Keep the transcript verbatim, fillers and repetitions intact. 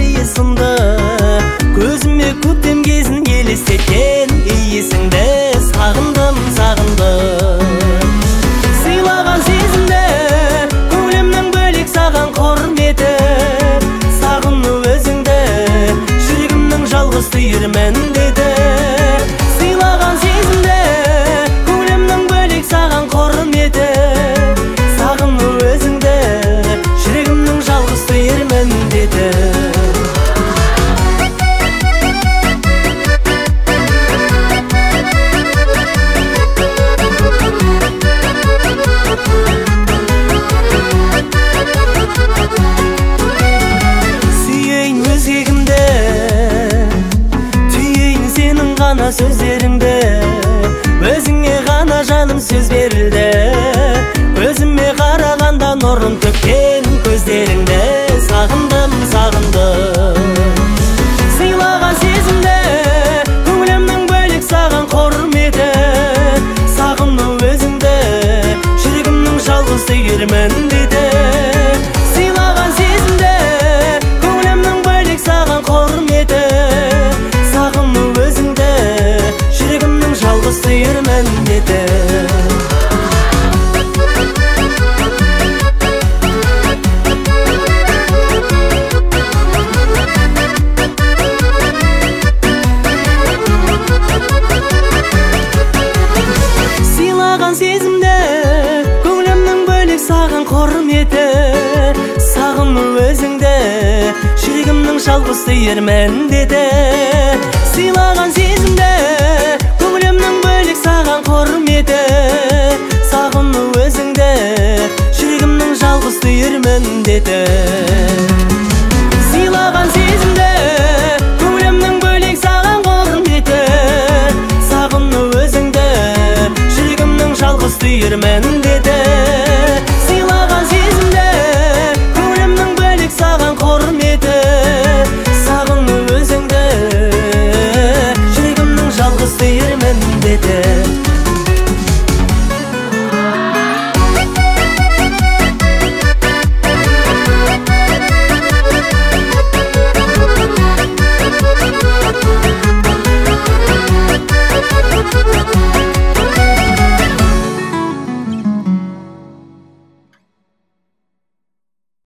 бәрі сынды. Көзіме көктем кезін елестеткен иісіңді сағындым, сағындым. Сыйлаған сезімді көңілімнің бөлек саған құрметі. Сағыну өзіңді жүрегімнің жалғыз түйірмін деді. Сыйлаған сезімді көңілімнің бөлек саған құрметі. Сағыну өзіңді жүрегімнің жалғыз түйірмін деді. Сөздеріңді өзіңе ғана жаным сөз берілді. Өзіме қарағанда нұрын төккен көздеріңді сағындым, сағындым. Сыйлаған сезімді көңілімнің бөлек саған құрметі. Сағыну өзіңді жүрегімнің жалғыз түйірмін деді. Сыйлаған сезімді көңілімнің бөлек саған құрметі. Сағыну өзіңді жүрегімнің жалғыз түйірмін деді. Сыйлаған сезімді көңілімнің бөлек саған құрметі. Сағыну өзіңді жүрегімнің жалғыз түйірмін деді. Сыйлаған сезімді көңілімнің бөлек саған құрметі. Сағыну өзіңді жүрегімнің жалғыз түйірмін деді. Сыйлаған сезімді көңілімнің бөлек саған құрметі. Сағыну өзіңді жүрегімнің жалғыз түйірмін деді.